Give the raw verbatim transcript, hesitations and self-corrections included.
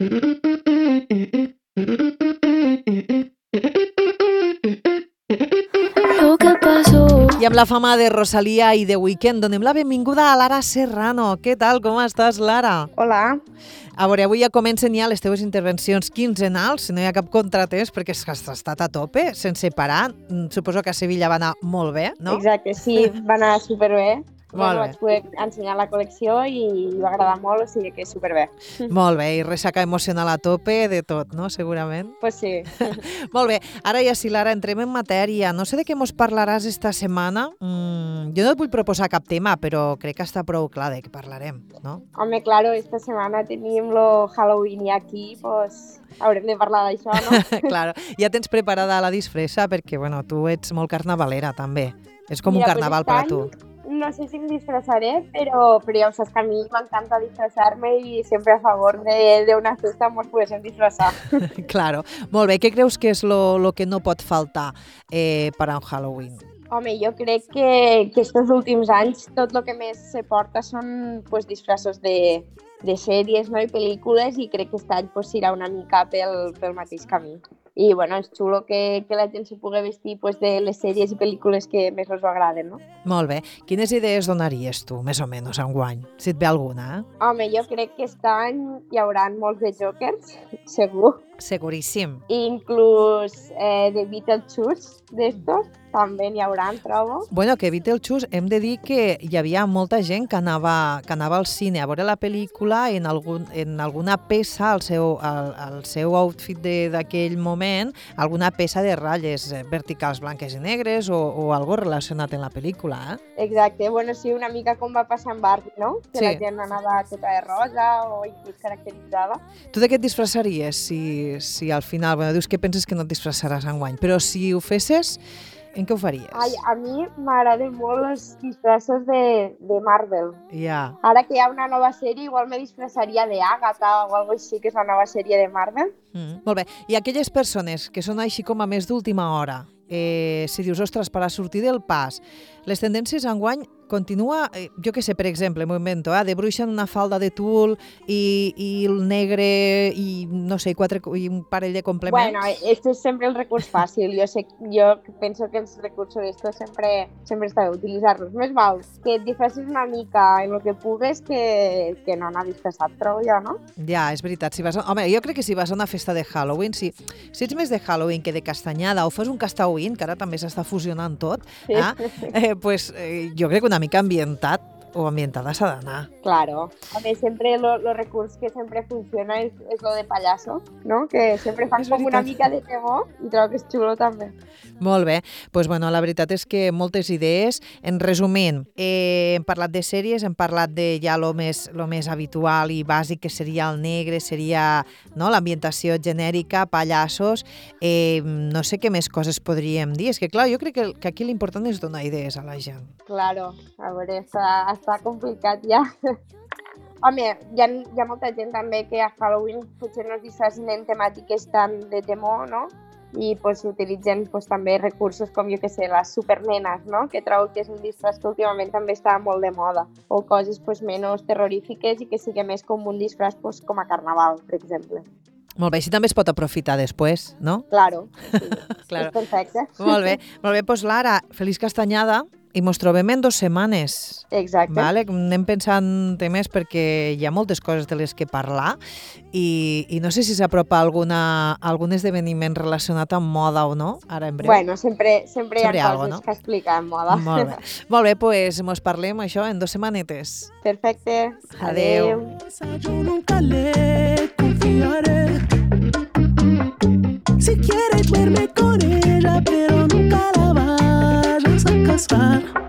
Lo que pasó. I amb la fama de Rosalía i de Weekend donem la benvinguda a Lara Serrano. Què tal, com estàs, Lara? Hola. A veure, avui ja comencen ja les teves intervencions quinzenals, si no hi ha cap contratès, perquè és que has estat a tope, sense parar. Suposo que a Sevilla va anar molt bé, no? Exacte, sí, va anar superbé. Molt Bueno, bé. vaig poder ensenyar la col·lecció i va agradar molt, o sigui que superbé. Molt bé, i ressaca emocional a tope de tot, no? Segurament. Pues sí. Molt bé, ara ja sí, Lara, entrem en matèria. No sé de què mos parlaràs esta setmana. Mm, jo no et vull proposar cap tema, però crec que està prou clar de què parlarem, no? Home, claro, esta setmana tenim lo Halloween i aquí, pues haurem de parlar d'això, no? Claro, ja tens preparada la disfressa perquè, bueno, tu ets molt carnavalera, també. És com Mira, un pues carnaval aquest per a any tu. No sé si em disfressaré, però, però ja ho saps que a mi m'encanta disfressar-me i sempre a favor de- d'una festa ens poguéssim disfressar. Claro. Molt bé, què creus que és lo, lo que no pot faltar eh, per a un Halloween? Home, jo crec que, que estos últims anys tot el que més se porta són pues, disfressos de, de sèries, no? I pel·lícules, i crec que aquest any pues, s'irà una mica pel, pel mateix camí. I bueno, és xulo que, que la gent se pugui vestir pues, de les sèries i pel·lícules que més els agraden, no? Molt bé. Quines idees donaries tu, més o menys, enguany? Si et ve alguna, eh? Home, jo crec que aquest any hi haurà molts de Jokers, segur. Seguríssim. I inclús eh, de Beetlejuice, d'estos, també n'hi haurà, trobo. Bueno, que Beetlejuice hem de dir que hi havia molta gent que anava, que anava al cine a veure la pel·lícula i en, algun, en alguna peça, al seu, al, al seu outfit de- d'aquell moment, alguna peça de ratlles eh, verticals blanques i negres o, o algo relacionat en la pel·lícula, eh? Exacte, bueno, sí, una mica com va passar amb Barbie, no? Que Sí. la gent anava tota de rosa o inclús caracteritzada. Tu de què et disfressaries si, si al final, bueno, dius que penses que no et disfressaràs enguany, però si ho fessis, en què ho faries? Ai, a mi m'agraden molt els disfressos de, de Marvel. Ja. Ara que hi ha una nova sèrie, igual me disfressaria de Agatha o alguna així, que és la nova sèrie de Marvel. Mm. Molt bé. I aquelles persones que són així com a més d'última hora, eh, si dius, ostres, per a sortir del pas, les tendències enguany continua, eh, jo què sé, per exemple, m'ho invento, eh, de bruixa en una falda de tul i, i el negre i, no sé, quatre, i un parell de complements. Bueno, este és sempre el recurs fàcil. Jo, sé, jo penso que els recursos d'estos sempre, sempre està bé utilitzar-los. Més val que et disfressis una mica en el que pugues que, que no anar disfressat, trobo jo, no? Ja, és veritat. Si vas a... Home, jo crec que si vas a una festa de Halloween, si, si ets més de Halloween que de castanyada o fas un castauín, que ara també s'està fusionant tot, Sí. eh, eh, pues, eh, jo crec que una mica ambientat o ambientada s'ha d'anar. Claro. A més, sempre lo, lo recurs que sempre funciona és, és lo de pallasso, no? Que sempre fan És com una veritat. mica de temor i trobo que és xulo també. Molt bé. Pues, bueno, la veritat és que moltes idees. En resumint, eh, hem parlat de sèries, hem parlat de ja lo més, lo més habitual i bàsic, que seria el negre, seria, no, l'ambientació genèrica, pallassos. Eh, no sé què més coses podríem dir. És que, clar, jo crec que, que aquí l'important és donar idees a la gent. Claro, a veure, està, està complicat ja. Home, hi ha, hi ha molta gent també que a Halloween potser no es disfressin en temàtiques tan de temor, no? I pues, utilitzen pues, també recursos com, jo que sé, les supernenes, no? Que trobo que és un disfress que últimament també està molt de moda. O coses pues, menys terrorífiques i que sigui més com un disfress pues, com a carnaval, per exemple. Molt bé, així també es pot aprofitar després, no? Claro, sí. Claro. És perfecte. Molt bé. Molt bé, doncs Lara, feliç castanyada i mos trobem en dues setmanes. Exacte. Vale? Anem pensant temes perquè hi ha moltes coses de les que parlar i, i no sé si s'apropa alguna, algun esdeveniment relacionat amb moda o no, ara en breu. Bueno, sempre, sempre, Sempre hi ha algo, coses no? que explicar en moda. Molt bé. Molt bé, doncs mos parlem això en dues setmanetes. Perfecte. Adeu. Yo nunca le confiaré. Si quieres verme con ella, pero nunca la vayas a casar.